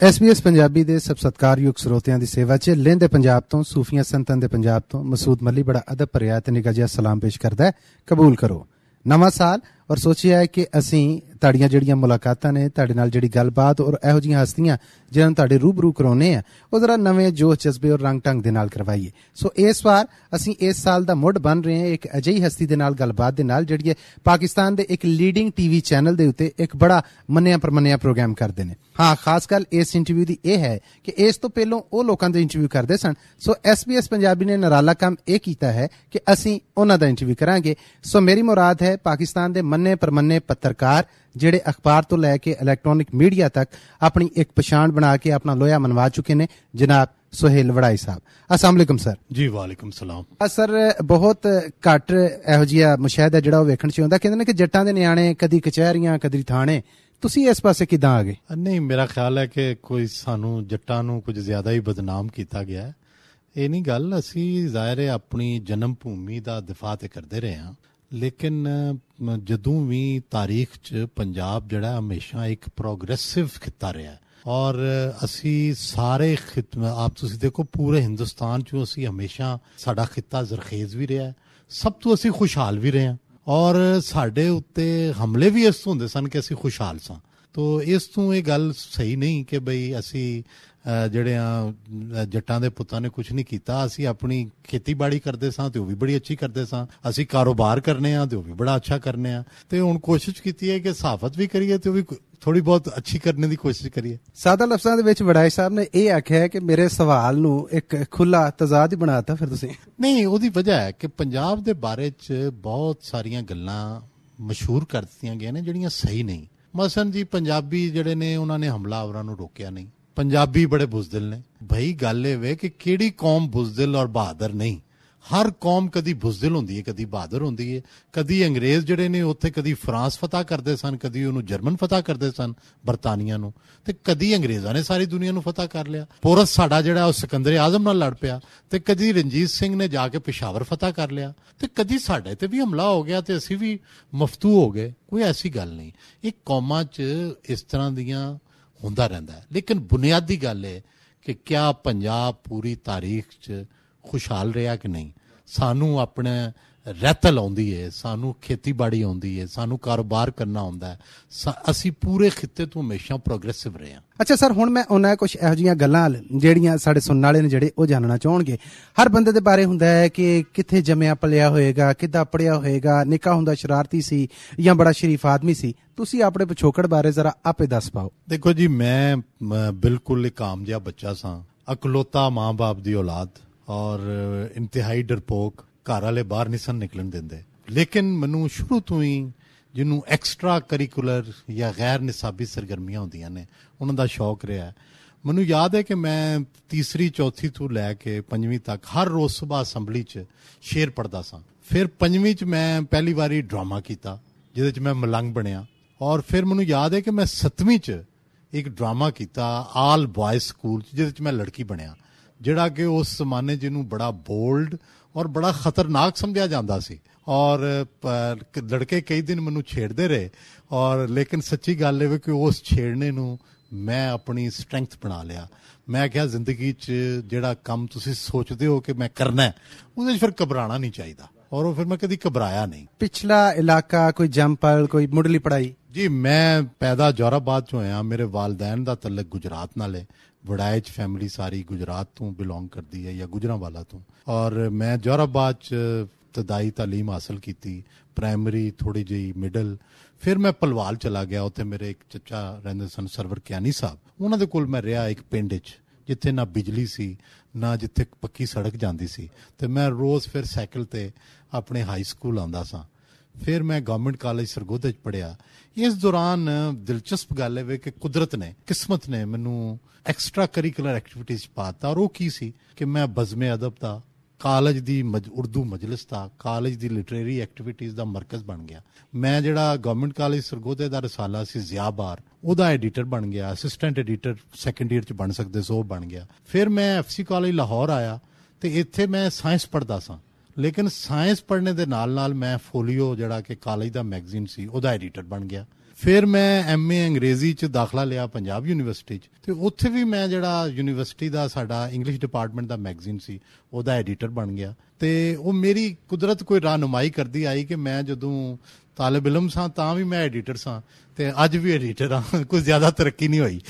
SBS Punjabi ਦੇ ਸਭ ਸਤਿਕਾਰਯੋਗ ਸਰੋਤਿਆਂ ਦੀ ਸੇਵਾ 'ਚ ਲਹਿੰਦੇ ਪੰਜਾਬ ਤੋਂ ਸੂਫੀਆਂ ਸੰਤਾਂ ਦੇ ਪੰਜਾਬ ਤੋਂ ਮਸੂਦ ਮੱਲੀ ਬੜਾ ਅਦਬ ਭਰਿਆ ਤੇ ਨਿੱਘਾ ਜਿਹਾ ਸਲਾਮ ਪੇਸ਼ ਕਰਦਾ ਹੈ। ਕਬੂਲ ਕਰੋ ਨਵਾਂ ਸਾਲ ਔਰ ਸੋਚਿਆ ਹੈ ਕਿ ਅਸੀਂ ਤੁਹਾਡੀਆਂ ਜਿਹੜੀਆਂ ਮੁਲਾਕਾਤਾਂ ਨੇ ਤੁਹਾਡੇ ਨਾਲ ਜਿਹੜੀ ਗੱਲਬਾਤ ਔਰ ਇਹੋ ਜਿਹੀਆਂ ਹਸਤੀਆਂ ਜਿਹਨਾਂ ਨੂੰ ਤੁਹਾਡੇ ਰੂਬਰੂ ਕਰਾਉਣੇ ਆ ਉਹ ਜ਼ਰਾ ਨਵੇਂ ਜੋਸ਼ ਜਜ਼ਬੇ ਔਰ ਰੰਗ ਢੰਗ ਦੇ ਨਾਲ ਕਰਵਾਈਏ। ਸੋ ਇਸ ਵਾਰ ਅਸੀਂ ਇਸ ਸਾਲ ਦਾ ਮੁੱਢ ਬਣ ਰਹੇ ਹਾਂ ਇੱਕ ਅਜਿਹੀ ਹਸਤੀ ਦੇ ਨਾਲ ਗੱਲਬਾਤ ਦੇ ਨਾਲ ਜਿਹੜੀ ਪਾਕਿਸਤਾਨ ਦੇ ਇੱਕ ਲੀਡਿੰਗ TV ਚੈਨਲ ਦੇ ਉੱਤੇ ਇੱਕ ਬੜਾ ਮੰਨਿਆ ਪ੍ਰਮੰਨਿਆ ਪ੍ਰੋਗਰਾਮ ਕਰਦੇ ਨੇ। ਹਾਂ, ਖਾਸ ਗੱਲ ਇਸ ਇੰਟਰਵਿਊ ਦੀ ਇਹ ਹੈ ਕਿ ਇਸ ਤੋਂ ਪਹਿਲਾਂ ਉਹ ਲੋਕਾਂ ਦੇ ਇੰਟਰਵਿਊ ਕਰਦੇ ਸਨ। ਸੋ SBS ਪੰਜਾਬੀ ਨੇ ਨਿਰਾਲਾ ਕੰਮ ਇਹ ਕੀਤਾ ਹੈ ਕਿ ਅਸੀਂ ਉਹਨਾਂ ਦਾ ਇੰਟਰਵਿਊ ਕਰਾਂਗੇ। ਸੋ ਮੇਰੀ ਮੁਰਾਦ ਹੈ ਪਾਕਿਸਤਾਨ ਦੇ ਮੰਨੇ ਪ੍ਰਮੰਨੇ ਪੱਤਰਕਾਰ ਜਿਹੜੇ ਅਖਬਾਰ ਤੋਂ ਲੈ ਕੇ ਇਲੈਕਟ੍ਰੋਨਿਕ ਮੀਡੀਆ ਤੱਕ ਆਪਣੀ ਇੱਕ ਪਛਾਣ ਬਣਾ ਕੇ ਆਪਣਾ ਲੋਹਾ ਮਨਵਾ ਚੁੱਕੇ ਨੇ। ਜਨਾਬ ਸੁਹੇਲ ਵੜਾਈ ਸਾਹਿਬ, अस्सलाम वालेकुम सर। जी वालेकुम सलाम। सर बहुत घट ਇਹੋ ਜਿਹਾ ਮੁਸ਼ਾਹਦਾ ਜਿਹੜਾ ਉਹ ਵੇਖਣ 'ਚ ਆਉਂਦਾ, ਕਹਿੰਦੇ ਨੇ ਕਿ ਜੱਟਾਂ ਦੇ ਨਿਆਣੇ ਕਦੀ ਕਚਹਿਰੀਆਂ ਕਦੀ ਥਾਣੇ, ਤੁਸੀਂ ਇਸ ਪਾਸੇ ਕਿੱਦਾਂ ਆ ਗਏ? ਨਹੀਂ, ਮੇਰਾ ਖਿਆਲ ਹੈ ਕਿ ਕੋਈ ਸਾਨੂੰ ਜੱਟਾਂ ਨੂੰ ਕੁਝ ਜ਼ਿਆਦਾ ਹੀ ਬਦਨਾਮ ਕੀਤਾ ਗਿਆ। ਇਹ ਨਹੀਂ ਗੱਲ, ਅਸੀਂ ਜ਼ਾਹਿਰ ਹੈ ਆਪਣੀ ਜਨਮ ਭੂਮੀ ਦਾ ਦਿਫਾ ਤੇ ਕਰਦੇ ਰਹੇ ਹਾਂ, ਲੇਕਿਨ ਜਦੋਂ ਵੀ ਤਾਰੀਖ 'ਚ ਪੰਜਾਬ ਜਿਹੜਾ ਹਮੇਸ਼ਾ ਇੱਕ ਪ੍ਰੋਗਰੈਸਿਵ ਖਿੱਤਾ ਰਿਹਾ ਔਰ ਅਸੀਂ ਸਾਰੇ ਆਪ ਤੁਸੀਂ ਦੇਖੋ ਪੂਰੇ ਹਿੰਦੁਸਤਾਨ 'ਚੋਂ ਅਸੀਂ ਹਮੇਸ਼ਾ ਸਾਡਾ ਖਿੱਤਾ ਜ਼ਰਖੇਜ਼ ਵੀ ਰਿਹਾ, ਸਭ ਤੋਂ ਅਸੀਂ ਖੁਸ਼ਹਾਲ ਵੀ ਰਹੇ ਹਾਂ ਔਰ ਸਾਡੇ ਉੱਤੇ ਹਮਲੇ ਵੀ ਇਸ ਤੋਂ ਹੁੰਦੇ ਸਨ ਕਿ ਅਸੀਂ ਖੁਸ਼ਹਾਲ ਸਾਂ। ਤੋ ਇਸ ਤੋਂ ਇਹ ਗੱਲ ਸਹੀ ਨਹੀਂ ਕਿ ਬਈ ਅਸੀਂ ਜਿਹੜੇ ਆ ਜੱਟਾਂ ਦੇ ਪੁੱਤਾਂ ਨੇ ਕੁਝ ਨਹੀਂ ਕੀਤਾ। ਅਸੀਂ ਆਪਣੀ ਖੇਤੀਬਾੜੀ ਕਰਦੇ ਸਾਂ ਤੇ ਉਹ ਵੀ ਬੜੀ ਅੱਛੀ ਕਰਦੇ ਸਾਂ, ਅਸੀਂ ਕਾਰੋਬਾਰ ਕਰਨੇ ਆ ਤੇ ਉਹ ਵੀ ਬੜਾ ਅੱਛਾ ਕਰਨੇ ਆ, ਤੇ ਹੁਣ ਕੋਸ਼ਿਸ਼ ਕੀਤੀ ਹੈ ਕਿ ਸਹਾਫਤ ਵੀ ਕਰੀਏ ਤੇ ਉਹ ਵੀ ਥੋੜੀ ਬਹੁਤ ਅੱਛੀ ਕਰਨੇ ਦੀ ਕੋਸ਼ਿਸ਼ ਕਰੀਏ। ਸਾਦਾ ਲਫ਼ਜ਼ਾਂ ਦੇ ਵਿੱਚ ਵੜਾਈ ਸਾਹਿਬ ਨੇ ਇਹ ਆਖਿਆ ਕਿ ਮੇਰੇ ਸਵਾਲ ਨੂੰ ਇੱਕ ਖੁੱਲਾ ਤਜ਼ਾਦ ਹੀ ਬਣਾਤਾ ਫਿਰ ਤੁਸੀਂ। ਨਹੀਂ, ਉਹਦੀ ਵਜ੍ਹਾ ਹੈ ਕਿ ਪੰਜਾਬ ਦੇ ਬਾਰੇ 'ਚ ਬਹੁਤ ਸਾਰੀਆਂ ਗੱਲਾਂ ਮਸ਼ਹੂਰ ਕਰ ਦਿੱਤੀਆਂ ਗਈਆਂ ਨੇ ਜਿਹੜੀਆਂ ਸਹੀ ਨਹੀਂ। ਮਸਲਨ ਜੀ, ਪੰਜਾਬੀ ਜਿਹੜੇ ਨੇ ਉਹਨਾਂ ਨੇ ਹਮਲਾਵਰਾਂ ਨੂੰ ਰੋਕਿਆ ਨਹੀਂ, ਪੰਜਾਬੀ ਬੜੇ ਬੁਜ਼ਦਿਲ ਨੇ। ਭਾਈ ਗੱਲ ਇਹ ਵੇ ਕਿ ਕਿਹੜੀ ਕੌਮ ਬੁਜ਼ਦਿਲ ਔਰ ਬਹਾਦਰ ਨਹੀਂ, ਹਰ ਕੌਮ ਕਦੀ ਬੁਜ਼ਦਿਲ ਹੁੰਦੀ ਹੈ ਕਦੀ ਬਹਾਦਰ ਹੁੰਦੀ ਹੈ। ਕਦੀ ਅੰਗਰੇਜ਼ ਜਿਹੜੇ ਨੇ ਉੱਥੇ ਕਦੀ ਫਰਾਂਸ ਫਤਹ ਕਰਦੇ ਸਨ, ਕਦੀ ਉਹਨੂੰ ਜਰਮਨ ਫਤਹ ਕਰਦੇ ਸਨ ਬਰਤਾਨੀਆ ਨੂੰ, ਤੇ ਕਦੀ ਅੰਗਰੇਜ਼ਾਂ ਨੇ ਸਾਰੀ ਦੁਨੀਆ ਨੂੰ ਫਤਹ ਕਰ ਲਿਆ। ਪੋਰਸ ਸਾਡਾ ਜਿਹੜਾ ਉਹ ਸਿਕੰਦਰ ਆਜ਼ਮ ਨਾਲ ਲੜ ਪਿਆ, ਤੇ ਕਦੀ ਰਣਜੀਤ ਸਿੰਘ ਨੇ ਜਾ ਕੇ ਪਿਸ਼ਾਵਰ ਫਤਹ ਕਰ ਲਿਆ, ਤੇ ਕਦੀ ਸਾਡੇ ਤੇ ਵੀ ਹਮਲਾ ਹੋ ਗਿਆ ਤੇ ਅਸੀਂ ਵੀ ਮਫਤੂ ਹੋ ਗਏ। ਕੋਈ ਐਸੀ ਗੱਲ ਨਹੀਂ, ਇਹ ਕੌਮਾਂ 'ਚ ਇਸ ਤਰ੍ਹਾਂ ਦੀਆਂ ਹੁੰਦਾ ਰਹਿੰਦਾ ਹੈ। ਲੇਕਿਨ ਬੁਨਿਆਦੀ ਗੱਲ ਹੈ ਕਿ ਕਿਆ ਪੰਜਾਬ ਪੂਰੀ ਤਾਰੀਖ 'ਚ ਖੁਸ਼ਹਾਲ ਰਿਹਾ ਕਿ ਨਹੀਂ। ਸਾਨੂੰ ਆਪਣੇ ਰਹਿਤਲ ਆਉਂਦੀ ਹੈ, ਸਾਨੂੰ ਖੇਤੀਬਾੜੀ ਆਉਂਦੀ ਹੈ, ਸਾਨੂੰ ਕਾਰੋਬਾਰ ਕਰਨਾ ਆਉਂਦਾ ਹੈ, ਅਸੀਂ ਪੂਰੇ ਖਿੱਤੇ ਤੋਂ ਹਮੇਸ਼ਾ ਪ੍ਰੋਗਰੈਸਿਵ ਰਹੇ ਹਾਂ। ਅੱਛਾ ਸਰ, ਹੁਣ ਮੈਂ ਉਹਨਾਂ ਕੁਝ ਇਹੋ ਜਿਹੀਆਂ ਗੱਲਾਂ ਜਿਹੜੀਆਂ ਸਾਡੇ ਸੁਣਨ ਵਾਲੇ ਨੇ ਜਿਹੜੇ ਉਹ ਜਾਣਨਾ ਚਾਹਣਗੇ। ਹਰ ਬੰਦੇ ਦੇ ਬਾਰੇ ਹੁੰਦਾ ਹੈ ਕਿ ਕਿੱਥੇ ਜੰਮਿਆ ਪਲਿਆ ਹੋਏਗਾ, ਕਿੱਦਾਂ ਪੜਿਆ ਹੋਏਗਾ, ਨਿੱਕਾ ਹੁੰਦਾ ਸ਼ਰਾਰਤੀ ਸੀ ਜਾਂ ਬੜਾ ਸ਼ਰੀਫ ਆਦਮੀ ਸੀ। ਤੁਸੀਂ ਆਪਣੇ ਪਿਛੋਕੜ ਬਾਰੇ ਜ਼ਰਾ ਆਪੇ ਦੱਸ ਪਾਓ। ਦੇਖੋ ਜੀ, ਮੈਂ ਬਿਲਕੁਲ ਇੱਕ ਆਮ ਜਿਹਾ ਬੱਚਾ ਸਾਂ, ਇਕਲੌਤਾ ਮਾਂ ਬਾਪ ਦੀ ਔਲਾਦ ਔਰ ਇੰਤਹਾਈ ਡਰਪੋਕ, ਘਰ ਵਾਲੇ ਬਾਹਰ ਨਹੀਂ ਸਨ ਨਿਕਲਣ ਦਿੰਦੇ। ਲੇਕਿਨ ਮੈਨੂੰ ਸ਼ੁਰੂ ਤੋਂ ਹੀ ਜਿਹਨੂੰ ਐਕਸਟਰਾ ਕਰਿਕੂਲਰ ਜਾਂ ਗੈਰ ਨਿਸਾਬੀ ਸਰਗਰਮੀਆਂ ਹੁੰਦੀਆਂ ਨੇ ਉਹਨਾਂ ਦਾ ਸ਼ੌਕ ਰਿਹਾ। ਮੈਨੂੰ ਯਾਦ ਹੈ ਕਿ ਮੈਂ ਤੀਸਰੀ ਚੌਥੀ ਤੋਂ ਲੈ ਕੇ ਪੰਜਵੀਂ ਤੱਕ ਹਰ ਰੋਜ਼ ਸੁਬਾਹ ਅਸੈਂਬਲੀ 'ਚ ਸ਼ੇਰ ਪੜ੍ਹਦਾ ਸਾਂ। ਫਿਰ ਪੰਜਵੀਂ 'ਚ ਮੈਂ ਪਹਿਲੀ ਵਾਰੀ ਡਰਾਮਾ ਕੀਤਾ ਜਿਹਦੇ 'ਚ ਮੈਂ ਮਲੰਗ ਬਣਿਆ, ਔਰ ਫਿਰ ਮੈਨੂੰ ਯਾਦ ਹੈ ਕਿ ਮੈਂ 7ਵੀਂ 'ਚ ਇੱਕ ਡਰਾਮਾ ਕੀਤਾ ਆਲ ਬॉयਜ਼ ਸਕੂਲ 'ਚ ਜਿਹਦੇ 'ਚ ਮੈਂ ਲੜਕੀ ਬਣਿਆ, ਜਿਹੜਾ ਕਿ ਉਸ ਜ਼ਮਾਨੇ ਜਿਹਨੂੰ ਬੜਾ ਬੋਲਡ ਔਰ ਬੜਾ ਖਤਰਨਾਕ ਸਮਝਿਆ ਜਾਂਦਾ ਸੀ। ਔਰ ਲੜਕੇ ਕਈ ਦਿਨ ਮੈਨੂੰ ਛੇੜਦੇ ਰਹੇ, ਔਰ ਲੇਕਿਨ ਸੱਚੀ ਗੱਲ ਇਹ ਕਿ ਉਸ ਛੇੜਨੇ ਨੂੰ ਮੈਂ ਆਪਣੀ ਸਟਰੈਂਥ ਬਣਾ ਲਿਆ। ਮੈਂ ਕਿਹਾ ਜ਼ਿੰਦਗੀ 'ਚ ਜਿਹੜਾ ਕੰਮ ਤੁਸੀਂ ਸੋਚਦੇ ਹੋ ਕਿ ਮੈਂ ਕਰਨਾ ਉਹਦੇ 'ਚ ਫਿਰ ਘਬਰਾਉਣਾ ਨਹੀਂ ਚਾਹੀਦਾ, ਔਰ ਉਹ ਫਿਰ ਮੈਂ ਕਦੀ ਘਬਰਾਇਆ ਨਹੀਂ। ਪਿਛਲਾ ਇਲਾਕਾ ਕੋਈ ਜੰਪਲ, ਕੋਈ ਮੁੱਢਲੀ ਪੜ੍ਹਾਈ? ਜੀ, ਮੈਂ ਪੈਦਾ ਜੋਰਾਬਾਦ 'ਚ ਹੋਇਆ। ਮੇਰੇ ਵਾਲਦੈਨ ਦਾ ਤਲਕ ਗੁਜਰਾਤ ਨਾਲ ਹੈ। ਵੜਾਏ 'ਚ ਫੈਮਿਲੀ ਸਾਰੀ ਗੁਜਰਾਤ ਤੋਂ ਬਿਲੋਂਗ ਕਰਦੀ ਹੈ ਜਾਂ ਗੁਜਰਾਂਵਾਲਾ ਤੋਂ, ਔਰ ਮੈਂ ਜੋਰਾਬਾਦ 'ਚ ਇਬਤਦਾਈ ਤਾਲੀਮ ਹਾਸਲ ਕੀਤੀ, ਪ੍ਰਾਇਮਰੀ, ਥੋੜੀ ਜਿਹੀ ਮਿਡਲ। ਫਿਰ ਮੈਂ ਪਲਵਾਲ ਚਲਾ ਗਿਆ, ਉੱਥੇ ਮੇਰੇ ਇੱਕ ਚੱਚਾ ਰਹਿੰਦੇ ਸਨ ਸਰਵਰ ਕਿਆਨੀ ਸਾਹਿਬ, ਉਹਨਾਂ ਦੇ ਕੋਲ ਮੈਂ ਰਿਹਾ ਇੱਕ ਪਿੰਡ 'ਚ ਜਿੱਥੇ ਨਾ ਬਿਜਲੀ ਸੀ ਨਾ ਜਿੱਥੇ ਪੱਕੀ ਸੜਕ ਜਾਂਦੀ ਸੀ, ਤੇ ਮੈਂ ਰੋਜ਼ ਫਿਰ ਸਾਈਕਲ ਤੇ ਆਪਣੇ ਹਾਈ ਸਕੂਲ ਆਉਂਦਾ ਸਾਂ। ਫਿਰ ਮੈਂ ਗਵਰਨਮੈਂਟ ਕਾਲਜ ਸਰਗੋਧੇ 'ਚ ਪੜ੍ਹਿਆ। ਇਸ ਦੌਰਾਨ ਦਿਲਚਸਪ ਗੱਲ ਇਹ ਕਿ ਕੁਦਰਤ ਨੇ, ਕਿਸਮਤ ਨੇ ਮੈਨੂੰ ਐਕਸਟਰਾ ਕਰਿਕੂਲਰ ਐਕਟੀਵਿਟੀਜ਼ 'ਚ ਪਾਤਾ, ਔਰ ਉਹ ਕੀ ਸੀ ਕਿ ਮੈਂ ਬਜ਼ਮੇ ਅਦਬ ਦਾ, ਕਾਲਜ ਦੀ ਉਰਦੂ ਮਜਲਿਸ ਦਾ, ਕਾਲਜ ਦੀ ਲਿਟਰੇਰੀ ਐਕਟੀਵਿਟੀਜ਼ ਦਾ ਮਰਕਜ਼ ਬਣ ਗਿਆ। ਮੈਂ ਜਿਹੜਾ ਗਵਰਨਮੈਂਟ ਕਾਲਜ ਸਰਗੋਧੇ ਦਾ ਰਸਾਲਾ ਸੀ ਜ਼ਿਆਬਾਰ, ਉਹਦਾ ਐਡੀਟਰ ਬਣ ਗਿਆ, ਅਸਿਸਟੈਂਟ ਐਡੀਟਰ ਸੈਕੰਡ ਈਅਰ 'ਚ ਬਣ ਸਕਦੇ ਸੋ ਉਹ ਬਣ ਗਿਆ। ਫਿਰ ਮੈਂ FC ਕਾਲਜ ਲਾਹੌਰ ਆਇਆ ਤੇ ਇੱਥੇ ਮੈਂ ਸਾਇੰਸ ਪੜ੍ਹਦਾ ਸਾਂ, ਲੇਕਿਨ ਸਾਇੰਸ ਪੜ੍ਹਨੇ ਦੇ ਨਾਲ ਮੈਂ ਫੋਲੀਓ ਜਿਹੜਾ ਕਿ ਕਾਲਜ ਦਾ ਮੈਗਜ਼ੀਨ ਸੀ ਉਹਦਾ ਐਡੀਟਰ ਬਣ ਗਿਆ। ਫਿਰ ਮੈਂ ਐਮਏ ਅੰਗਰੇਜ਼ੀ 'ਚ ਦਾਖਲਾ ਲਿਆ ਪੰਜਾਬ ਯੂਨੀਵਰਸਿਟੀ 'ਚ, ਤੇ ਉੱਥੇ ਵੀ ਮੈਂ ਜਿਹੜਾ ਯੂਨੀਵਰਸਿਟੀ ਦਾ ਸਾਡਾ ਇੰਗਲਿਸ਼ ਡਿਪਾਰਟਮੈਂਟ ਦਾ ਮੈਗਜ਼ੀਨ ਸੀ ਉਹਦਾ ਐਡੀਟਰ ਬਣ ਗਿਆ। ਤੇ ਉਹ ਮੇਰੀ ਕੁਦਰਤ ਕੋਈ ਰਹਿਨੁਮਾਈ ਕਰਦੀ ਆਈ ਕਿ ਮੈਂ ਜਦੋਂ ਤਾਲਿਬ ਇਲਮ ਸਾਂ ਤਾਂ ਵੀ ਮੈਂ ਐਡੀਟਰ ਸਾਂ, ਤੇ ਅੱਜ ਵੀ ਐਡੀਟਰ ਹਾਂ। ਕੁਝ ਜ਼ਿਆਦਾ ਤਰੱਕੀ ਨਹੀਂ ਹੋਈ।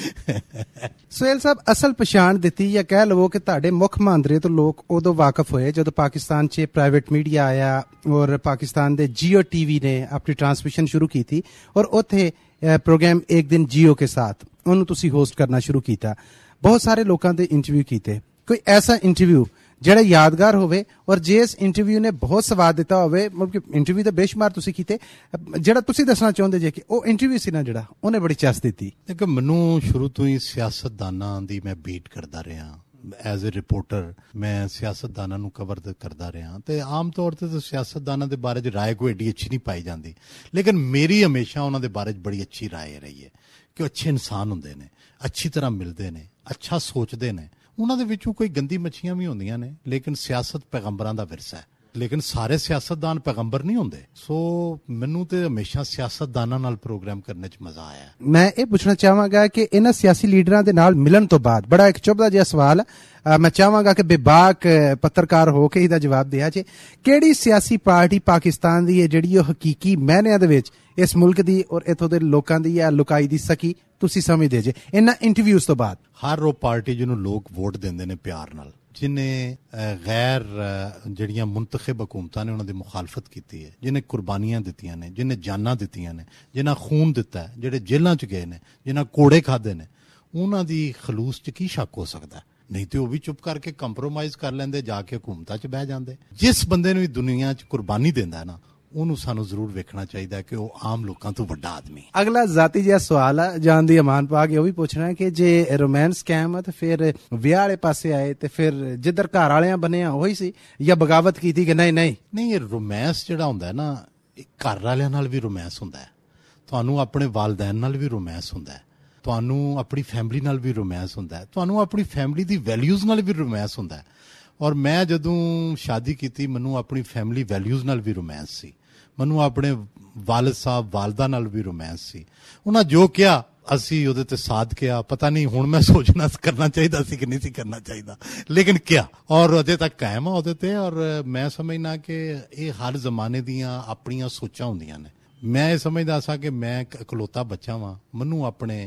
ਸੁਹੇਲ ਸਾਹਿਬ, ਅਸਲ ਪਛਾਣ ਦਿੱਤੀ ਜਾਂ ਕਹਿ ਲਵੋ ਕਿ ਤੁਹਾਡੇ ਮੁੱਖ ਮੁਹਾਂਦਰੇ ਤੋਂ ਲੋਕ ਉਦੋਂ ਵਾਕਫ ਹੋਏ ਜਦੋਂ ਪਾਕਿਸਤਾਨ 'ਚ ਪ੍ਰਾਈਵੇਟ ਮੀਡੀਆ ਆਇਆ ਔਰ ਪਾਕਿਸਤਾਨ ਦੇ ਜੀਓ ਟੀਵੀ ਨੇ ਆਪਣੀ ਟਰਾਂਸਮਿਸ਼ਨ ਸ਼ੁਰੂ ਕੀਤੀ ਔਰ ਉੱਥੇ ਪ੍ਰੋਗਰਾਮ ਇੱਕ ਦਿਨ ਜੀਓ ਕੇ ਸਾਥ ਉਹਨੂੰ ਤੁਸੀਂ ਹੋਸਟ ਕਰਨਾ ਸ਼ੁਰੂ ਕੀਤਾ। ਬਹੁਤ ਸਾਰੇ ਲੋਕਾਂ ਦੇ ਇੰਟਰਵਿਊ ਕੀਤੇ। ਕੋਈ ਐਸਾ ਇੰਟਰਵਿਊ ਜਿਹੜਾ ਯਾਦਗਾਰ ਹੋਵੇ ਔਰ ਜਿਸ ਇੰਟਰਵਿਊ ਨੇ ਬਹੁਤ ਸਵਾਦ ਦਿੱਤਾ ਹੋਵੇ, ਮਤਲਬ ਕਿ ਇੰਟਰਵਿਊ ਦੇ ਬੇਸ਼ੁਮਾਰ ਤੁਸੀਂ ਕੀਤੇ, ਜਿਹੜਾ ਤੁਸੀਂ ਦੱਸਣਾ ਚਾਹੁੰਦੇ ਜੇ ਕਿ ਉਹ ਇੰਟਰਵਿਊ ਸੀ ਨਾ ਜਿਹੜਾ ਉਹਨੇ ਬੜੀ ਚਸ ਦਿੱਤੀ? ਕਿ ਮੈਨੂੰ ਸ਼ੁਰੂ ਤੋਂ ਹੀ ਸਿਆਸਤਦਾਨਾਂ ਦੀ ਮੈਂ ਬੀਟ ਕਰਦਾ ਰਿਹਾ। ਐਜ਼ ਅ ਰਿਪੋਰਟਰ ਮੈਂ ਸਿਆਸਤਦਾਨਾਂ ਨੂੰ ਕਵਰ ਕਰਦਾ ਰਿਹਾ, ਤੇ ਆਮ ਤੌਰ ਤੇ ਸਿਆਸਤਦਾਨਾਂ ਦੇ ਬਾਰੇ 'ਚ ਰਾਏ ਕੋਈ ਏਡੀ ਅੱਛੀ ਨਹੀਂ ਪਾਈ ਜਾਂਦੀ, ਲੇਕਿਨ ਮੇਰੀ ਹਮੇਸ਼ਾ ਉਹਨਾਂ ਦੇ ਬਾਰੇ 'ਚ ਬੜੀ ਅੱਛੀ ਰਾਏ ਰਹੀ ਹੈ ਕਿ ਉਹ ਅੱਛੇ ਇਨਸਾਨ ਹੁੰਦੇ ਨੇ, ਅੱਛੀ ਤਰ੍ਹਾਂ ਮਿਲਦੇ ਨੇ, ਅੱਛਾ ਸੋਚਦੇ ਨੇ। ਉਹਨਾਂ ਦੇ ਵਿੱਚੋਂ ਕੋਈ ਗੰਦੀ ਮੱਛੀਆਂ ਵੀ ਹੁੰਦੀਆਂ ਨੇ, ਲੇਕਿਨ ਸਿਆਸਤ ਪੈਗੰਬਰਾਂ ਦਾ ਵਿਰਸਾ ਹੈ, ਲੇਕਿਨ ਸਾਰੇ ਸਿਆਸਤਦਾਨ ਪੈਗੰਬਰ ਨਹੀਂ ਹੁੰਦੇ। ਸੋ ਮੈਨੂੰ ਤੇ ਹਮੇਸ਼ਾ ਸਿਆਸਤਦਾਨਾਂ ਨਾਲ ਪ੍ਰੋਗਰਾਮ ਕਰਨੇ 'ਚ ਮਜ਼ਾ ਆਇਆ। ਮੈਂ ਇਹ ਪੁੱਛਣਾ ਚਾਹਾਂਗਾ ਕਿ ਇਹਨਾਂ ਸਿਆਸੀ ਲੀਡਰਾਂ ਦੇ ਨਾਲ ਮਿਲਣ ਤੋਂ ਬਾਅਦ ਬੜਾ ਇੱਕ ਚੁਭਦਾ ਜਿਹਾ ਸਵਾਲ ਮੈਂ ਚਾਹਾਂਗਾ ਕਿ ਬੇਬਾਕ ਪੱਤਰਕਾਰ ਹੋ ਕੇ ਇਹਦਾ ਜਵਾਬ ਦਿਆ ਜੇ, ਕਿਹੜੀ ਸਿਆਸੀ ਪਾਰਟੀ ਪਾਕਿਸਤਾਨ ਦੀ ਹੈ ਜਿਹੜੀ ਉਹ ਹਕੀਕੀ ਮਾਇਨਿਆਂ ਦੇ ਵਿੱਚ ਇਸ ਮੁਲਕ ਦੀ ਔਰ ਇੱਥੋਂ ਦੇ ਲੋਕਾਂ ਦੀ ਜਾਂ ਲੁਕਾਈ ਦੀ ਸਕੀ ਤੁਸੀਂ ਸਮਝਦੇ ਜੇ ਇਹਨਾਂ ਇੰਟਰਵਿਊਜ਼ ਤੋਂ ਬਾਅਦ? ਹਰ ਉਹ ਪਾਰਟੀ ਜਿਹਨੂੰ ਲੋਕ ਵੋਟ ਦਿੰਦੇ ਨੇ ਪਿਆਰ ਨਾਲ, ਜਿਹਨੇ ਗੈਰ ਜਿਹੜੀਆਂ ਮੁੰਤਖਬ ਹਕੂਮਤਾਂ ਨੇ ਉਹਨਾਂ ਦੀ ਮੁਖਾਲਫਤ ਕੀਤੀ ਹੈ, ਜਿਹਨੇ ਕੁਰਬਾਨੀਆਂ ਦਿੱਤੀਆਂ ਨੇ, ਜਿਹਨੇ ਜਾਨਾਂ ਦਿੱਤੀਆਂ ਨੇ, ਜਿਹਨਾਂ ਖੂਨ ਦਿੱਤਾ, ਜਿਹੜੇ ਜੇਲ੍ਹਾਂ 'ਚ ਗਏ ਨੇ, ਜਿਹਨਾਂ ਕੋੜੇ ਖਾਦੇ ਨੇ, ਉਹਨਾਂ ਦੀ ਖਲੂਸ 'ਚ ਕੀ ਸ਼ੱਕ ਹੋ ਸਕਦਾ? ਨਹੀਂ ਤੇ ਉਹ ਵੀ ਚੁੱਪ ਕਰਕੇ ਕੰਪਰੋਮਾਈਜ਼ ਕਰ ਲੈਂਦੇ, ਜਾ ਕੇ ਹਕੂਮਤਾਂ 'ਚ ਬਹਿ ਜਾਂਦੇ। ਜਿਸ ਬੰਦੇ ਨੂੰ ਵੀ ਦੁਨੀਆ 'ਚ ਕੁਰਬਾਨੀ ਦਿੰਦਾ ਨਾ, ਉਹਨੂੰ ਸਾਨੂੰ ਜ਼ਰੂਰ ਵੇਖਣਾ ਚਾਹੀਦਾ ਕਿ ਉਹ ਆਮ ਲੋਕਾਂ ਤੋਂ ਵੱਡਾ ਆਦਮੀ। ਅਗਲਾ ਜ਼ਾਤੀ ਜਿਹਾ ਸਵਾਲ ਆ, ਜਾਨ ਦੀ ਅਮਾਨ ਪਾ ਕੇ ਉਹ ਵੀ ਪੁੱਛਣਾ ਕਿ ਜੇ ਰੋਮਾਂਸ ਸਕੈਮ ਆ ਤੇ ਫਿਰ ਵਿਆਹ ਵਾਲੇ ਪਾਸੇ ਆਏ ਤੇ ਫਿਰ ਜਿੱਧਰ ਘਰ ਵਾਲਿਆਂ ਬਣਿਆ ਉਹੀ ਸੀ ਜਾਂ ਬਗਾਵਤ ਕੀਤੀ ਕਿ ਨਹੀਂ? ਇਹ ਰੋਮਾਂਸ ਜਿਹੜਾ ਹੁੰਦਾ ਹੈ ਨਾ, ਘਰ ਵਾਲਿਆਂ ਨਾਲ ਵੀ ਰੋਮਾਂਸ ਹੁੰਦਾ ਹੈ, ਤੁਹਾਨੂੰ ਆਪਣੇ ਵਾਲਿदैन ਨਾਲ ਵੀ ਰੋਮਾਂਸ ਹੁੰਦਾ ਹੈ, ਤੁਹਾਨੂੰ ਆਪਣੀ ਫੈਮਿਲੀ ਨਾਲ ਵੀ ਰੋਮਾਂਸ ਹੁੰਦਾ ਹੈ, ਤੁਹਾਨੂੰ ਆਪਣੀ ਫੈਮਿਲੀ ਦੀ ਵੈਲਿਊਜ਼ ਨਾਲ ਵੀ ਰੋਮਾਂਸ ਹੁੰਦਾ ਹੈ। ਔਰ ਮੈਂ ਜਦੋਂ ਸ਼ਾਦੀ ਕੀਤੀ ਮੈਨੂੰ ਆਪਣੀ ਫੈਮਿਲੀ ਵੈਲਿਊਜ਼ ਨਾਲ ਵੀ ਰੋਮਾਂਸ ਸੀ, ਮੈਨੂੰ ਆਪਣੇ ਵਾਲਿਦ ਸਾਹਿਬ ਵਾਲਦਾ ਨਾਲ ਵੀ ਰੋਮਾਂਸ ਸੀ। ਉਹਨਾਂ ਜੋ ਕਿਹਾ ਅਸੀਂ ਉਹਦੇ ਤੇ ਸਾਥ ਕਿਹਾ। ਪਤਾ ਨਹੀਂ ਹੁਣ ਮੈਂ ਸੋਚਣਾ ਕਰਨਾ ਚਾਹੀਦਾ ਸੀ ਕਿ ਨਹੀਂ ਸੀ ਕਰਨਾ ਚਾਹੀਦਾ, ਲੇਕਿਨ ਕਿਹਾ ਔਰ ਅਜੇ ਤੱਕ ਕਾਇਮ ਆ ਉਹਦੇ ਤੇ। ਔਰ ਮੈਂ ਸਮਝਣਾ ਕਿ ਇਹ ਹਰ ਜ਼ਮਾਨੇ ਦੀਆਂ ਆਪਣੀਆਂ ਸੋਚਾਂ ਹੁੰਦੀਆਂ ਨੇ। ਮੈਂ ਇਹ ਸਮਝਦਾ ਸਾਂ ਕਿ ਮੈਂ ਇੱਕ ਇਕਲੌਤਾ ਬੱਚਾ ਵਾਂ, ਮੈਨੂੰ ਆਪਣੇ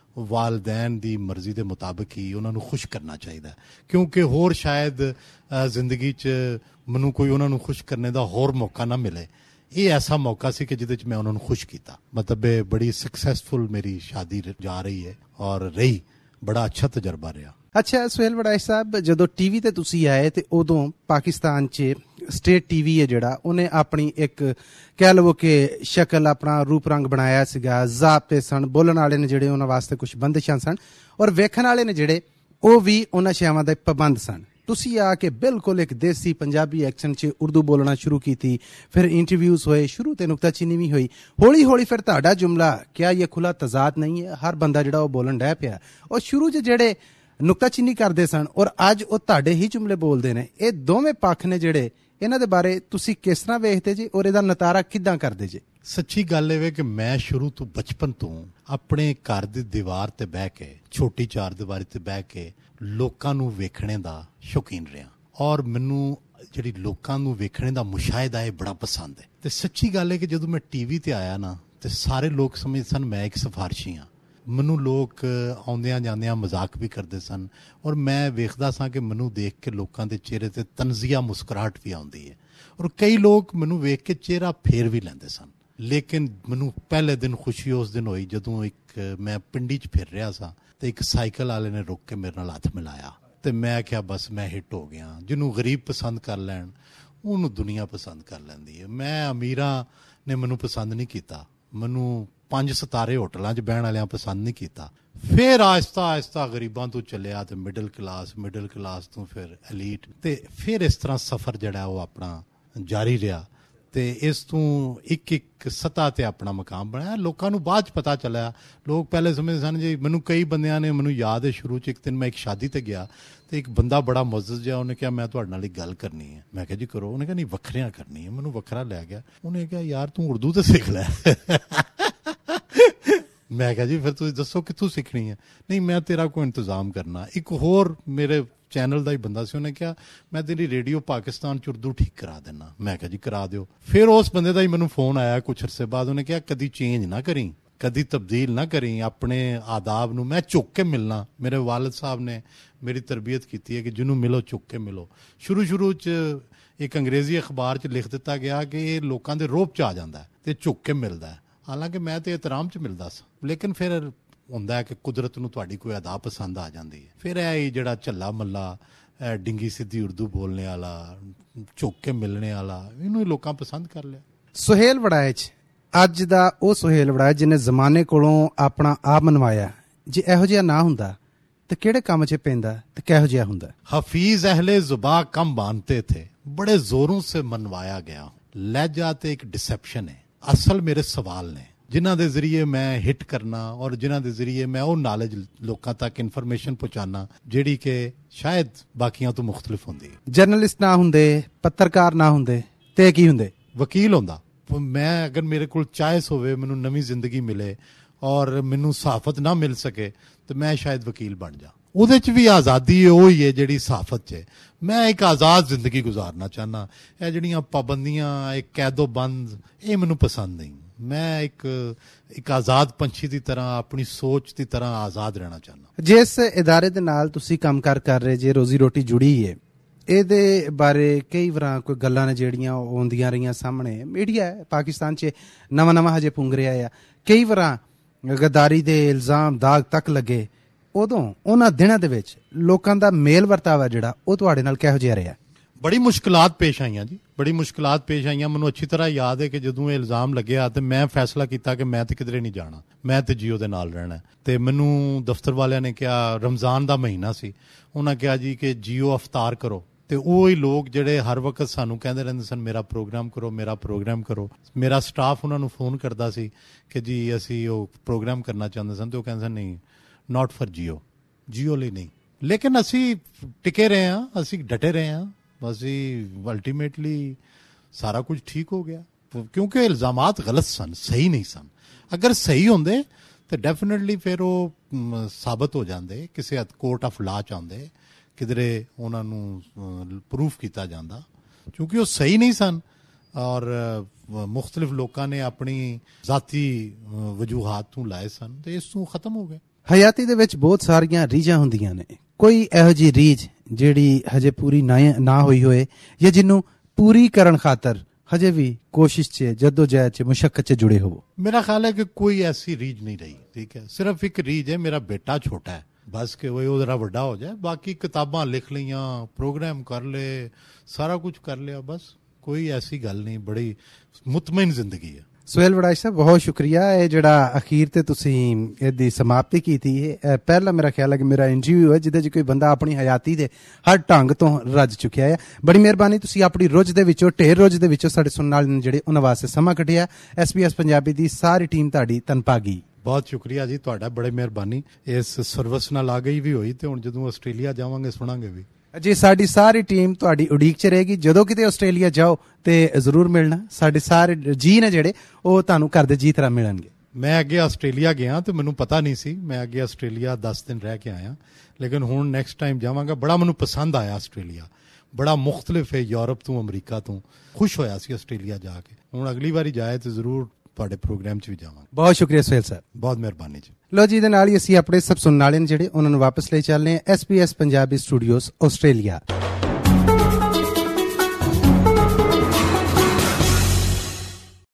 ਵਾਲਿदैन ਦੀ ਮਰਜ਼ੀ ਦੇ ਮੁਤਾਬਕ ਹੀ ਉਹਨਾਂ ਨੂੰ ਖੁਸ਼ ਕਰਨਾ ਚਾਹੀਦਾ, ਕਿਉਂਕਿ ਹੋਰ ਸ਼ਾਇਦ ਜ਼ਿੰਦਗੀ 'ਚ ਮੈਨੂੰ ਕੋਈ ਉਹਨਾਂ ਨੂੰ ਖੁਸ਼ ਕਰਨੇ ਦਾ ਹੋਰ ਮੌਕਾ ਨਾ ਮਿਲੇ। ਇਹ ਐਸਾ ਮੌਕਾ ਸੀ ਕਿ ਜਿਹਦੇ 'ਚ ਮੈਂ ਉਹਨਾਂ ਨੂੰ ਖੁਸ਼ ਕੀਤਾ। ਮਤਲਬ ਇਹ ਬੜੀ ਸਕਸੈਸਫੁਲ ਮੇਰੀ ਸ਼ਾਦੀ ਜਾ ਰਹੀ ਹੈ ਔਰ ਰਹੀ, ਬੜਾ ਅੱਛਾ ਤਜਰਬਾ ਰਿਹਾ। ਅੱਛਾ ਸੁਹੇਲ ਵੜੈਚ ਸਾਹਿਬ, ਜਦੋਂ ਟੀਵੀ ਤੇ ਤੁਸੀਂ ਆਏ ਤੇ ਉਦੋਂ ਪਾਕਿਸਤਾਨ 'ਚ ਸਟੇਟ ਟੀਵੀ ਹੈ ਜਿਹੜਾ ਉਹਨੇ ਆਪਣੀ ਇੱਕ ਕਹਿ ਲਵੋ ਕਿ ਸ਼ਕਲ, ਆਪਣਾ ਰੂਪ ਰੰਗ ਬਣਾਇਆ ਸੀਗਾ, ਜ਼ਾਬਤੇ ਸਨ, ਬੋਲਣ ਵਾਲੇ ਨੇ ਜਿਹੜੇ ਉਹਨਾਂ ਵਾਸਤੇ ਕੁਝ ਬੰਦਿਸ਼ਾਂ ਸਨ ਔਰ ਵੇਖਣ ਵਾਲੇ ਨੇ ਜਿਹੜੇ ਉਹ ਵੀ ਉਹਨਾਂ ਸ਼ਿਆਵਾਂ ਦੇ ਪਾਬੰਦ ਸਨ। ਤੁਸੀਂ ਆ ਕੇ ਬਿਲਕੁਲ ਇੱਕ ਦੇਸੀ ਪੰਜਾਬੀ ਐਕਸੈਂਟ 'ਚ ਉਰਦੂ ਬੋਲਣਾ ਸ਼ੁਰੂ ਕੀਤੀ, ਫਿਰ ਇੰਟਰਵਿਊਜ਼ ਹੋਏ, ਸ਼ੁਰੂ ਤੇ ਨੁਕਤਾਚੀਨੀ ਵੀ ਹੋਈ, ਹੌਲੀ ਹੌਲੀ ਫਿਰ ਤੁਹਾਡਾ ਜੁਮਲਾ ਕਿਆ ਇਹ ਖੁੱਲਾ ਤਜ਼ਾਦ ਨਹੀਂ ਹੈ, ਹਰ ਬੰਦਾ ਜਿਹੜਾ ਉਹ ਬੋਲਣ ਡਹਿ ਪਿਆ। ਔਰ ਸ਼ੁਰੂ 'ਚ ਜਿਹੜੇ ਨੁਕਤਾਚੀਨੀ ਕਰਦੇ ਸਨ ਔਰ ਅੱਜ ਉਹ ਤੁਹਾਡੇ ਹੀ ਜੁਮਲੇ ਬੋਲਦੇ ਨੇ, ਇਹ ਦੋਵੇਂ ਪੱਖ ਨੇ ਜਿਹੜੇ, ਇਹਨਾਂ ਦੇ ਬਾਰੇ ਤੁਸੀਂ ਕਿਸ ਤਰ੍ਹਾਂ ਵੇਖਦੇ ਜੀ ਔਰ ਇਹਦਾ ਨਤਾਰਾ ਕਿੱਦਾਂ ਕਰਦੇ ਜੀ? ਸੱਚੀ ਗੱਲ ਇਹ ਵੇ ਕਿ ਮੈਂ ਸ਼ੁਰੂ ਤੋਂ ਬਚਪਨ ਤੋਂ ਆਪਣੇ ਘਰ ਦੀ ਦੀਵਾਰ ਤੇ ਬਹਿ ਕੇ, ਛੋਟੀ ਚਾਰ ਦੀਵਾਰੀ ਤੇ ਬਹਿ ਕੇ ਲੋਕਾਂ ਨੂੰ ਵੇਖਣੇ ਦਾ ਸ਼ੌਕੀਨ ਰਿਹਾ ਔਰ ਮੈਨੂੰ ਜਿਹੜੀ ਲੋਕਾਂ ਨੂੰ ਵੇਖਣੇ ਦਾ ਮੁਸ਼ਾਹਿਦਾ ਇਹ ਬੜਾ ਪਸੰਦ ਹੈ। ਤੇ ਸੱਚੀ ਗੱਲ ਹੈ ਕਿ ਜਦੋਂ ਮੈਂ ਟੀਵੀ ਤੇ ਆਇਆ ਨਾ ਤੇ ਸਾਰੇ ਲੋਕ ਸਮਝਦੇ ਸਨ ਮੈਂ ਇੱਕ ਸਿਫਾਰਸ਼ੀ ਹਾਂ। ਮੈਨੂੰ ਲੋਕ ਆਉਂਦਿਆਂ ਜਾਂਦਿਆਂ ਮਜ਼ਾਕ ਵੀ ਕਰਦੇ ਸਨ ਔਰ ਮੈਂ ਵੇਖਦਾ ਸਾਂ ਕਿ ਮੈਨੂੰ ਦੇਖ ਕੇ ਲੋਕਾਂ ਦੇ ਚਿਹਰੇ ਤੇ ਤਨਜ਼ੀਆ ਮੁਸਕਰਾਹਟ ਵੀ ਆਉਂਦੀ ਹੈ ਔਰ ਕਈ ਲੋਕ ਮੈਨੂੰ ਵੇਖ ਕੇ ਚਿਹਰਾ ਫੇਰ ਵੀ ਲੈਂਦੇ ਸਨ। ਲੇਕਿਨ ਮੈਨੂੰ ਪਹਿਲੇ ਦਿਨ ਖੁਸ਼ੀ ਉਸ ਦਿਨ ਹੋਈ ਜਦੋਂ ਮੈਂ ਪਿੰਡੀ 'ਚ ਫਿਰ ਰਿਹਾ ਸਾਂ ਤੇ ਇੱਕ ਸਾਈਕਲ ਵਾਲੇ ਨੇ ਰੁਕ ਕੇ ਮੇਰੇ ਨਾਲ ਹੱਥ ਮਿਲਾਇਆ ਤੇ ਮੈਂ ਕਿਹਾ ਬਸ ਮੈਂ ਹਿੱਟ ਹੋ ਗਿਆ। ਜਿਹਨੂੰ ਗਰੀਬ ਪਸੰਦ ਕਰ ਲੈਣ ਉਹਨੂੰ ਦੁਨੀਆ ਪਸੰਦ ਕਰ ਲੈਂਦੀ ਹੈ। ਮੈਂ ਅਮੀਰਾਂ ਨੇ ਮੈਨੂੰ ਪਸੰਦ ਨਹੀਂ ਕੀਤਾ, ਮੈਨੂੰ 5 ਸਿਤਾਰੇ ਹੋਟਲਾਂ 'ਚ ਬਹਿਣ ਵਾਲਿਆਂ ਪਸੰਦ ਨਹੀਂ ਕੀਤਾ। ਫਿਰ ਆਹਿਸਤਾ ਆਹਿਸਤਾ ਗਰੀਬਾਂ ਤੋਂ ਚੱਲਿਆ ਤੇ ਮਿਡਲ ਕਲਾਸ ਤੋਂ ਫਿਰ ਐਲੀਟ, ਤੇ ਫਿਰ ਇਸ ਤਰ੍ਹਾਂ ਸਫ਼ਰ ਜਿਹੜਾ ਉਹ ਆਪਣਾ ਜਾਰੀ ਰਿਹਾ ਤੇ ਇਸ ਤੋਂ ਇੱਕ ਸਤ੍ਹਾ ਤੇ ਆਪਣਾ ਮਕਾਮ ਬਣਾਇਆ। ਲੋਕਾਂ ਨੂੰ ਬਾਅਦ 'ਚ ਪਤਾ ਚੱਲਿਆ, ਲੋਕ ਪਹਿਲੇ ਸਮਝਦੇ ਸਨ ਜੀ। ਮੈਨੂੰ ਕਈ ਬੰਦਿਆਂ ਨੇ, ਮੈਨੂੰ ਯਾਦ ਹੈ ਸ਼ੁਰੂ 'ਚ ਇੱਕ ਦਿਨ ਮੈਂ ਇੱਕ ਸ਼ਾਦੀ ਤੇ ਗਿਆ ਤੇ ਇੱਕ ਬੰਦਾ ਬੜਾ ਮੁਅੱਜ਼ਜ਼ ਜਿਹਾ, ਉਹਨੇ ਕਿਹਾ ਮੈਂ ਤੁਹਾਡੇ ਨਾਲ ਇੱਕ ਗੱਲ ਕਰਨੀ ਹੈ। ਮੈਂ ਕਿਹਾ ਜੀ ਕਰੋ। ਉਹਨੇ ਕਿਹਾ ਨਹੀਂ ਵੱਖਰਿਆਂ ਕਰਨੀ ਹੈ। ਮੈਨੂੰ ਵੱਖਰਾ ਲੈ ਗਿਆ। ਉਹਨੇ ਕਿਹਾ ਯਾਰ ਤੂੰ ਉਰਦੂ ਤੇ ਸਿੱਖ ਲੈ। ਮੈਂ ਕਿਹਾ ਜੀ ਫਿਰ ਤੁਸੀਂ ਦੱਸੋ ਕਿੱਥੋਂ ਸਿੱਖਣੀ ਹੈ। ਨਹੀਂ ਮੈਂ ਤੇਰਾ ਕੋਈ ਇੰਤਜ਼ਾਮ ਕਰਨਾ। ਇੱਕ ਹੋਰ ਮੇਰੇ ਚੈਨਲ ਦਾ ਹੀ ਬੰਦਾ ਸੀ, ਉਹਨੇ ਕਿਹਾ ਮੈਂ ਤੇਰੀ ਰੇਡੀਓ ਪਾਕਿਸਤਾਨ 'ਚ ਉਰਦੂ ਠੀਕ ਕਰਾ ਦੇਣਾ। ਮੈਂ ਕਿਹਾ ਜੀ ਕਰਾ ਦਿਓ। ਫਿਰ ਉਸ ਬੰਦੇ ਦਾ ਹੀ ਮੈਨੂੰ ਫੋਨ ਆਇਆ ਕੁਛ ਅਰਸੇ ਬਾਅਦ। ਉਹਨੇ ਕਿਹਾ ਕਦੀ ਚੇਂਜ ਨਾ ਕਰੀ, ਕਦੀ ਤਬਦੀਲ ਨਾ ਕਰੀ ਆਪਣੇ ਆਦਾਬ ਨੂੰ। ਮੈਂ ਝੁੱਕ ਕੇ ਮਿਲਣਾ। ਮੇਰੇ ਵਾਲਿਦ ਸਾਹਿਬ ਨੇ ਮੇਰੀ ਤਰਬੀਅਤ ਕੀਤੀ ਹੈ ਕਿ ਜਿਹਨੂੰ ਮਿਲੋ ਝੁੱਕ ਕੇ ਮਿਲੋ। ਸ਼ੁਰੂ 'ਚ ਇੱਕ ਅੰਗਰੇਜ਼ੀ ਅਖਬਾਰ 'ਚ ਲਿਖ ਦਿੱਤਾ ਗਿਆ ਕਿ ਇਹ ਲੋਕਾਂ ਦੇ ਰੋਬ 'ਚ ਆ ਜਾਂਦਾ ਤੇ ਝੁੱਕ ਕੇ ਮਿਲਦਾ ਹੈ। ਹਾਲਾਂਕਿ ਮੈਂ ਤੇ ਇਤਰਾਮ 'ਚ ਮਿਲਦਾ ਸਾਂ, ਲੇਕਿਨ ਫਿਰ ਹੁੰਦਾ ਹੈ ਕਿ ਕੁਦਰਤ ਨੂੰ ਤੁਹਾਡੀ ਕੋਈ ਅਦਾ ਪਸੰਦ ਆ ਜਾਂਦੀ ਹੈ। ਫਿਰ ਇਹ ਜਿਹੜਾ ਝੱਲਾ ਮੱਲਾ, ਡਿੰਗੀ ਸਿੱਧੀ ਉਰਦੂ ਬੋਲਣੇ ਵਾਲਾ, ਝੁੱਕ ਕੇ ਮਿਲਣੇ ਵਾਲਾ, ਇਹਨੂੰ ਹੀ ਲੋਕਾਂ ਪਸੰਦ ਕਰ ਲਿਆ। ਸੁਹੇਲ ਵੜਾਇਚ ਅੱਜ ਦਾ ਉਹ ਸੁਹੇਲ ਵੜਾਇਚ ਜਿਹਨੇ ਜ਼ਮਾਨੇ ਕੋਲੋਂ ਆਪਣਾ ਆਪ ਮਨਵਾਇਆ। ਜੇ ਇਹੋ ਜਿਹਾ ਨਾ ਹੁੰਦਾ ਤੇ ਕਿਹੜੇ ਕੰਮ 'ਚ ਪੈਂਦਾ ਤੇ ਕਿਹੋ ਜਿਹਾ ਹੁੰਦਾ? हफीज अहले जुबा कम बांधते थे, बड़े जोरों से मनवाया गया। लहजा ते एक डिसेप्शन है। असल मेरे सवाल ने जिन्हां दे जरिए मैं हिट करना और जिन्हां दे जरिए मैं वो नॉलेज लोकां तक इन्फॉर्मेशन पहुंचाना ਜਿਹੜੀ ਕਿ ਸ਼ਾਇਦ ਬਾਕੀਆਂ ਤੋਂ ਮੁxtਲਿਫ ਹੁੰਦੀ ਹੈ। ਜਰਨਲਿਸਟ ਨਾ ਹੁੰਦੇ, ਪੱਤਰਕਾਰ ਨਾ ਹੁੰਦੇ ਤੇ ਕੀ ਹੁੰਦੇ? ਵਕੀਲ ਹੁੰਦਾ। ਮੈਂ ਅਗਰ ਮੇਰੇ ਕੋਲ ਚਾਇਸ ਹੋਵੇ, ਮੈਨੂੰ ਨਵੀਂ ਜ਼ਿੰਦਗੀ ਮਿਲੇ ਔਰ ਮੈਨੂੰ ਸਹਾਫਤ ਨਾ ਮਿਲ ਸਕੇ ਤੇ ਮੈਂ ਸ਼ਾਇਦ ਵਕੀਲ ਬਣ ਜਾ। ਉਹਦੇ 'ਚ ਵੀ ਆਜ਼ਾਦੀ ਉਹ ਹੀ ਹੈ ਜਿਹੜੀ ਸਹਾਫਤ 'ਚ ਹੈ। ਮੈਂ ਇੱਕ ਆਜ਼ਾਦ ਜ਼ਿੰਦਗੀ ਗੁਜ਼ਾਰਨਾ ਚਾਹੁੰਦਾ। ਇਹ ਜਿਹੜੀਆਂ ਪਾਬੰਦੀਆਂ, ਇੱਕ ਕੈਦੋ ਬੰਦ, ਇਹ ਮੈਨੂੰ ਪਸੰਦ ਨਹੀਂ। ਮੈਂ ਇੱਕ ਆਜ਼ਾਦ ਪੰਛੀ ਦੀ ਤਰ੍ਹਾਂ, ਆਪਣੀ ਸੋਚ ਦੀ ਤਰ੍ਹਾਂ ਆਜ਼ਾਦ ਰਹਿਣਾ ਚਾਹੁੰਦਾ। ਜਿਸ ਇਦਾਰੇ ਦੇ ਨਾਲ ਤੁਸੀਂ ਕੰਮਕਾਰ ਕਰ ਰਹੇ ਜੇ, ਰੋਜ਼ੀ ਰੋਟੀ ਜੁੜੀ ਹੈ, ਇਹਦੇ ਬਾਰੇ ਕਈ ਵਾਰ ਕੋਈ ਗੱਲਾਂ ਨੇ ਜਿਹੜੀਆਂ ਉਹ ਆਉਂਦੀਆਂ ਰਹੀਆਂ ਸਾਹਮਣੇ। ਮੀਡੀਆ ਪਾਕਿਸਤਾਨ 'ਚ ਨਵਾਂ ਹਜੇ ਪੁੰਗ ਰਿਹਾ ਆ। ਕਈ ਵਾਰ ਗਦਾਰੀ ਦੇ ਇਲਜ਼ਾਮ ਦਾਗ ਤੱਕ ਲੱਗੇ। ਉਦੋਂ ਉਹਨਾਂ ਦਿਨਾਂ ਦੇ ਵਿੱਚ ਲੋਕਾਂ ਦਾ ਮੇਲ ਵਰਤਾਵਾ ਜਿਹੜਾ ਉਹ ਤੁਹਾਡੇ ਨਾਲ ਕਿਹੋ ਜਿਹਾ ਰਿਹਾ? ਬੜੀ ਮੁਸ਼ਕਿਲਾਤ ਪੇਸ਼ ਆਈਆਂ ਜੀ, ਬੜੀ ਮੁਸ਼ਕਿਲਾਤ ਪੇਸ਼ ਆਈਆਂ। ਮੈਨੂੰ ਅੱਛੀ ਤਰ੍ਹਾਂ ਯਾਦ ਹੈ ਕਿ ਜਦੋਂ ਇਹ ਇਲਜ਼ਾਮ ਲੱਗਿਆ ਤੇ ਮੈਂ ਫੈਸਲਾ ਕੀਤਾ ਕਿ ਮੈਂ ਤੇ ਕਿਧਰੇ ਨਹੀਂ ਜਾਣਾ, ਮੈਂ ਤੇ ਜੀਓ ਦੇ ਨਾਲ ਰਹਿਣਾ। ਤੇ ਮੈਨੂੰ ਦਫ਼ਤਰ ਵਾਲਿਆਂ ਨੇ ਕਿਹਾ, ਰਮਜ਼ਾਨ ਦਾ ਮਹੀਨਾ ਸੀ, ਉਹਨਾਂ ਕਿਹਾ ਜੀ ਕਿ ਜੀਓ ਅਫਤਾਰ ਕਰੋ। ਤੇ ਉਹ ਹੀ ਲੋਕ ਜਿਹੜੇ ਹਰ ਵਕਤ ਸਾਨੂੰ ਕਹਿੰਦੇ ਰਹਿੰਦੇ ਸਨ ਮੇਰਾ ਪ੍ਰੋਗਰਾਮ ਕਰੋ, ਮੇਰਾ ਪ੍ਰੋਗਰਾਮ ਕਰੋ। ਮੇਰਾ ਸਟਾਫ ਉਹਨਾਂ ਨੂੰ ਫੋਨ ਕਰਦਾ ਸੀ ਕਿ ਜੀ ਅਸੀਂ ਉਹ ਪ੍ਰੋਗਰਾਮ ਕਰਨਾ ਚਾਹੁੰਦੇ ਸਨ, ਤੇ ਉਹ ਕਹਿੰਦੇ ਸਨ ਨਹੀਂ, ਨਾਟ ਫॉर ਜੀਓ ਲਈ ਨਹੀਂ। ਲੇਕਿਨ ਅਸੀਂ ਟਿਕੇ ਰਹੇ ਹਾਂ, ਅਸੀਂ ਡਟੇ ਰਹੇ ਹਾਂ। ਅਸੀਂ ਅਲਟੀਮੇਟਲੀ ਸਾਰਾ ਕੁਝ ਠੀਕ ਹੋ ਗਿਆ ਕਿਉਂਕਿ ਇਲਜ਼ਾਮਾਤ ਗਲਤ ਸਨ, ਸਹੀ ਨਹੀਂ ਸਨ। ਅਗਰ ਸਹੀ ਹੁੰਦੇ ਤੇ ਡੈਫੀਨਿਟਲੀ ਫਿਰ ਉਹ ਸਾਬਤ ਹੋ ਜਾਂਦੇ, ਕਿਸੇ ਕੋਰਟ ਆਫ ਲਾ ਚ ਆਉਂਦੇ, ਕਿਧਰੇ ਉਹਨਾਂ ਨੂੰ ਪ੍ਰੂਫ ਕੀਤਾ ਜਾਂਦਾ। ਕਿਉਂਕਿ ਉਹ ਸਹੀ ਨਹੀਂ ਸਨ ਔਰ ਮੁxtਲਿਫ ਲੋਕਾਂ ਨੇ ਆਪਣੀ ਜ਼ਾਤੀ ਵਜੂਹਾਤ ਤੋਂ ਲਾਏ ਸਨ ਤੇ ਇਸ ਤੋਂ ਖਤਮ ਹੋ ਗਏ। ਹਯਾਤੀ ਦੇ ਵਿੱਚ ਬਹੁਤ ਸਾਰੀਆਂ ਰੀਝਾਂ ਹੁੰਦੀਆਂ ਨੇ। ਕੋਈ ਇਹੋ ਜਿਹੀ ਰੀਝ ਜਿਹੜੀ ਹਜੇ ਪੂਰੀ ਨਾ ਹੋਈ ਹੋਏ ਜਾਂ ਜਿਹਨੂੰ ਪੂਰੀ ਕਰਨ ਖਾਤਰ ਹਜੇ ਵੀ ਕੋਸ਼ਿਸ਼ 'ਚ, ਜਦੋਜਹਿਦ 'ਚ, ਮੁਸ਼ੱਕਤ 'ਚ ਜੁੜੇ ਹੋਵੋ? ਮੇਰਾ ਖਿਆਲ ਹੈ ਕਿ ਕੋਈ ਐਸੀ ਰੀਝ ਨਹੀਂ ਰਹੀ। ਠੀਕ ਹੈ, ਸਿਰਫ ਇੱਕ ਰੀਝ ਹੈ, ਮੇਰਾ ਬੇਟਾ ਛੋਟਾ ਹੈ, ਬਸ ਕਿ ਉਹ ਜ਼ਰਾ ਵੱਡਾ ਹੋ ਜਾਏ। ਬਾਕੀ ਕਿਤਾਬਾਂ ਲਿਖ ਲਈਆਂ, ਪ੍ਰੋਗਰਾਮ ਕਰ ਲਏ, ਸਾਰਾ ਕੁਝ ਕਰ ਲਿਆ, ਬਸ ਕੋਈ ਐਸੀ ਗੱਲ ਨਹੀਂ। ਬੜੀ ਮੁਤਮਈਨ ਜ਼ਿੰਦਗੀ ਹੈ। ਸੁਹੇਲ ਵੜਾਇਚ ਸਾਹਿਬ, ਬਹੁਤ ਸ਼ੁਕਰੀਆ। ਇਹ ਜਿਹੜਾ ਅਖੀਰ ਤੇ ਤੁਸੀਂ ਇਹਦੀ ਸਮਾਪਤੀ ਕੀਤੀ ਹੈ, ਪਹਿਲਾ ਮੇਰਾ ਖਿਆਲ ਹੈ ਕਿ ਮੇਰਾ ਇੰਟਰਵਿਊ ਹੈ ਜਿਹਦੇ 'ਚ ਕੋਈ ਬੰਦਾ ਆਪਣੀ ਹਯਾਤੀ ਦੇ ਹਰ ਢੰਗ ਤੋਂ ਰੱਜ ਚੁੱਕਿਆ ਹੈ। ਬੜੀ ਮਿਹਰਬਾਨੀ, ਤੁਸੀਂ ਆਪਣੀ ਰੁੱਝ ਦੇ ਵਿੱਚੋਂ, ਢੇਰ ਰੁੱਝ ਦੇ ਵਿੱਚੋਂ ਸਾਡੇ ਸੁਣਨ ਵਾਲੇ ਜਿਹੜੇ ਉਹਨਾਂ ਵਾਸਤੇ ਸਮਾਂ ਕੱਢਿਆ। SBS ਪੰਜਾਬੀ ਦੀ ਸਾਰੀ ਟੀਮ ਤੁਹਾਡੀ ਧੰਨਵਾਦੀ। ਬਹੁਤ ਸ਼ੁਕਰੀਆ ਜੀ ਤੁਹਾਡਾ, ਬੜੀ ਮਿਹਰਬਾਨੀ। ਇਸ ਸਰਵਿਸ ਨਾਲ ਆ ਗਈ ਵੀ ਹੋਈ ਤੇ ਹੁਣ ਜਦੋਂ ਆਸਟ੍ਰੇਲੀਆ ਜਾਵਾਂਗੇ ਸੁਣਾਂਗੇ ਵੀ ਜੀ। ਸਾਡੀ ਸਾਰੀ ਟੀਮ ਤੁਹਾਡੀ ਉਡੀਕ 'ਚ ਰਹੇਗੀ। ਜਦੋਂ ਕਿਤੇ ਆਸਟ੍ਰੇਲੀਆ ਜਾਓ ਤੇ ਜ਼ਰੂਰ ਮਿਲਣਾ। ਸਾਡੇ ਸਾਰੇ ਜੀ ਨੇ ਜਿਹੜੇ ਉਹ ਤੁਹਾਨੂੰ ਘਰ ਦੇ ਜੀ ਤਰ੍ਹਾਂ ਮਿਲਣਗੇ। ਮੈਂ ਅੱਗੇ ਆਸਟ੍ਰੇਲੀਆ ਗਿਆ ਤੇ ਮੈਨੂੰ ਪਤਾ ਨਹੀਂ ਸੀ, ਮੈਂ ਅੱਗੇ ਆਸਟ੍ਰੇਲੀਆ 10 ਦਿਨ ਰਹਿ ਕੇ ਆਇਆ, ਲੇਕਿਨ ਹੁਣ ਨੈਕਸਟ ਟਾਈਮ ਜਾਵਾਂਗਾ। ਬੜਾ ਮੈਨੂੰ ਪਸੰਦ ਆਇਆ ਆਸਟ੍ਰੇਲੀਆ, ਬੜਾ ਮੁxtਲਿਫ ਹੈ ਯੂਰਪ ਤੋਂ, ਅਮਰੀਕਾ ਤੋਂ। ਖੁਸ਼ ਹੋਇਆ ਸੀ ਆਸਟ੍ਰੇਲੀਆ ਜਾ ਕੇ। ਹੁਣ ਅਗਲੀ ਵਾਰੀ ਜਾਏ ਤੇ ਜ਼ਰੂਰ ਤੁਹਾਡੇ ਪ੍ਰੋਗਰਾਮ 'ਚ ਵੀ ਜਾਵਾਂਗੇ। ਬਹੁਤ ਸ਼ੁਕਰੀਆ ਸੁਹੇਲ ਸਾਹਿਬ, ਬਹੁਤ ਮਿਹਰਬਾਨੀ ਜੀ। ਲੋ ਜੀ, ਦੇ ਨਾਲ ਹੀ ਅਸੀਂ ਆਪਣੇ ਸਭ ਸੁਣਨ ਵਾਲੇ ਜਿਹੜੇ ਉਹਨਾਂ ਨੂੰ ਵਾਪਸ ਲੈ ਚੱਲਦੇ ਹਾਂ SBS ਪੰਜਾਬੀ ਸਟੂਡੀਓਜ਼ ਆਸਟ੍ਰੇਲੀਆ।